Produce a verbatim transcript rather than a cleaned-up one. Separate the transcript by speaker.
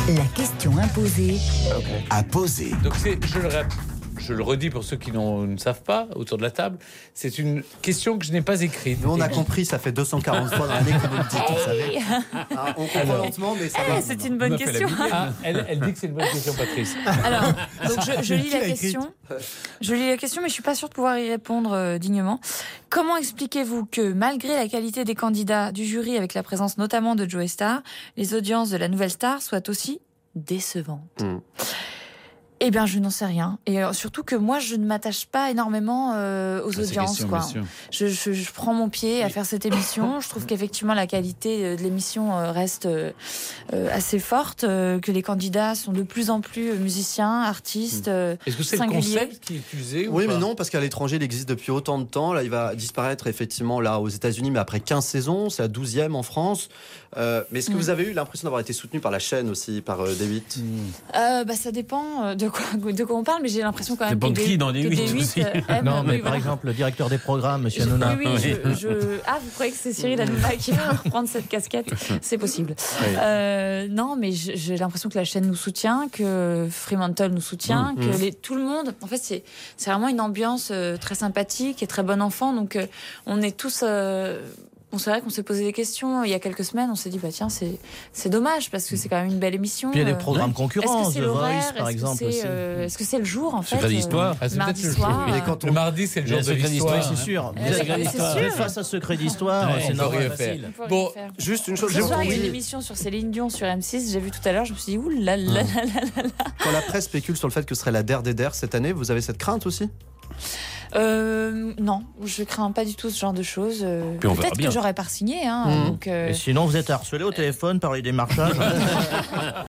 Speaker 1: La question imposée
Speaker 2: Okay.
Speaker 3: À poser.
Speaker 2: Donc c'est, je le, rap- je le redis pour ceux qui n'ont- ne savent pas autour de la table, c'est une question que je n'ai pas écrite.
Speaker 4: Nous, on a
Speaker 2: Et-
Speaker 4: compris, ça fait deux cent quarante fois dans l'année que vous le dites, vous savez. Ah, on comprend
Speaker 2: Alors.
Speaker 4: lentement, mais ça
Speaker 5: Eh,
Speaker 4: va.
Speaker 5: c'est une
Speaker 2: On
Speaker 5: bonne
Speaker 2: a fait la
Speaker 5: question.
Speaker 2: Bible. Ah, elle, elle dit que c'est une bonne question, Patrice.
Speaker 5: Alors, donc je, je lis
Speaker 4: Qui
Speaker 5: la
Speaker 4: l'a écrite
Speaker 5: question. Je lis la question, mais je suis pas sûre de pouvoir y répondre euh, dignement. Comment expliquez-vous que, malgré la qualité des candidats du jury, avec la présence notamment de Joey Starr, les audiences de la nouvelle star soient aussi décevantes?
Speaker 4: Mm.
Speaker 5: Eh bien, je n'en sais rien. Et euh, surtout que moi, je ne m'attache pas énormément euh, aux
Speaker 2: À ces
Speaker 5: audiences.
Speaker 2: questions,
Speaker 5: Quoi.
Speaker 2: bien sûr.
Speaker 5: Je, je, je prends mon pied à faire cette émission. Je trouve qu'effectivement, la qualité euh, de l'émission euh, reste euh, euh, assez forte, euh, que les candidats sont de plus en plus euh, musiciens, artistes, euh,
Speaker 2: Est-ce que c'est le
Speaker 5: singuliers.
Speaker 2: concept qui est utilisé ou
Speaker 4: Oui,
Speaker 2: pas
Speaker 4: mais non, parce qu'à l'étranger, il existe depuis autant de temps. Là, il va disparaître effectivement là aux États-Unis, mais après quinze saisons, c'est la douzième en France. Euh, mais est-ce que
Speaker 5: Mm.
Speaker 4: vous avez eu l'impression d'avoir été soutenu par la chaîne aussi, par euh, D huit?
Speaker 5: Euh, bah, ça dépend euh, de quoi, de quoi on parle, mais j'ai l'impression quand même
Speaker 6: dépend
Speaker 5: que
Speaker 6: de qui
Speaker 5: D-
Speaker 6: dans D huit
Speaker 5: que D huit,
Speaker 6: aussi.
Speaker 5: euh, aime-
Speaker 7: Non, mais
Speaker 5: oui,
Speaker 7: par
Speaker 5: voilà.
Speaker 7: exemple, le directeur des programmes, Monsieur
Speaker 5: Je-
Speaker 7: Hanouna.
Speaker 5: oui, oui, je, je- Ah, vous croyez que c'est Cyril Hanouna qui va reprendre cette casquette? C'est possible.
Speaker 4: Oui.
Speaker 5: Euh, non, mais je- j'ai l'impression que la chaîne nous soutient, que Fremantle nous soutient,
Speaker 4: Mmh,
Speaker 5: que
Speaker 4: mmh.
Speaker 5: les, tout le monde. En fait, c'est c'est vraiment une ambiance euh, très sympathique et très bon enfant. Donc, euh, on est tous. Euh, Bon, c'est vrai qu'on s'est posé des questions il y a quelques semaines. On s'est dit, bah tiens, c'est c'est dommage parce que c'est quand même une belle émission.
Speaker 7: Puis il y a des
Speaker 5: Euh,
Speaker 7: programmes
Speaker 5: Est-ce
Speaker 7: concurrents,
Speaker 5: que c'est
Speaker 7: The
Speaker 5: l'horaire?
Speaker 7: Voice, par
Speaker 5: Est-ce que
Speaker 7: exemple.
Speaker 5: c'est,
Speaker 7: aussi.
Speaker 5: euh, Est-ce que c'est le jour en fait?
Speaker 6: Secret d'histoire.
Speaker 2: Ah, c'est
Speaker 5: mardi
Speaker 2: peut-être le
Speaker 5: soir.
Speaker 2: jour.
Speaker 4: Mais quand on-
Speaker 2: Le mardi, c'est le
Speaker 6: Il y a
Speaker 2: jour de
Speaker 6: Secret
Speaker 2: l'histoire.
Speaker 6: d'Histoire,
Speaker 7: C'est sûr.
Speaker 5: Euh,
Speaker 7: Vous êtes-
Speaker 5: c'est
Speaker 7: vous
Speaker 5: sûr.
Speaker 7: êtes face à Secret d'Histoire,
Speaker 6: Ouais,
Speaker 7: c'est
Speaker 6: on peut
Speaker 7: normal,
Speaker 6: rien
Speaker 7: facile.
Speaker 6: faire.
Speaker 5: On peut rien
Speaker 2: Bon,
Speaker 5: faire.
Speaker 4: Juste une chose,
Speaker 5: Ce
Speaker 4: j'ai
Speaker 5: soir, il y a une
Speaker 4: entendu,
Speaker 5: émission sur Céline Dion sur M six. J'ai vu tout à l'heure, je me suis dit, ouh là là là là là.
Speaker 4: quand la presse spécule sur le fait que ce serait la der des der cette année, vous avez cette crainte aussi?
Speaker 5: Euh, non, je crains pas du tout ce genre de choses. Euh,
Speaker 6: Puis on verra
Speaker 5: Peut-être
Speaker 6: bien.
Speaker 5: que j'aurais pas signé. Hein,
Speaker 4: Mmh.
Speaker 5: donc, euh,
Speaker 7: Et sinon, vous êtes harcelé au téléphone par les démarchages.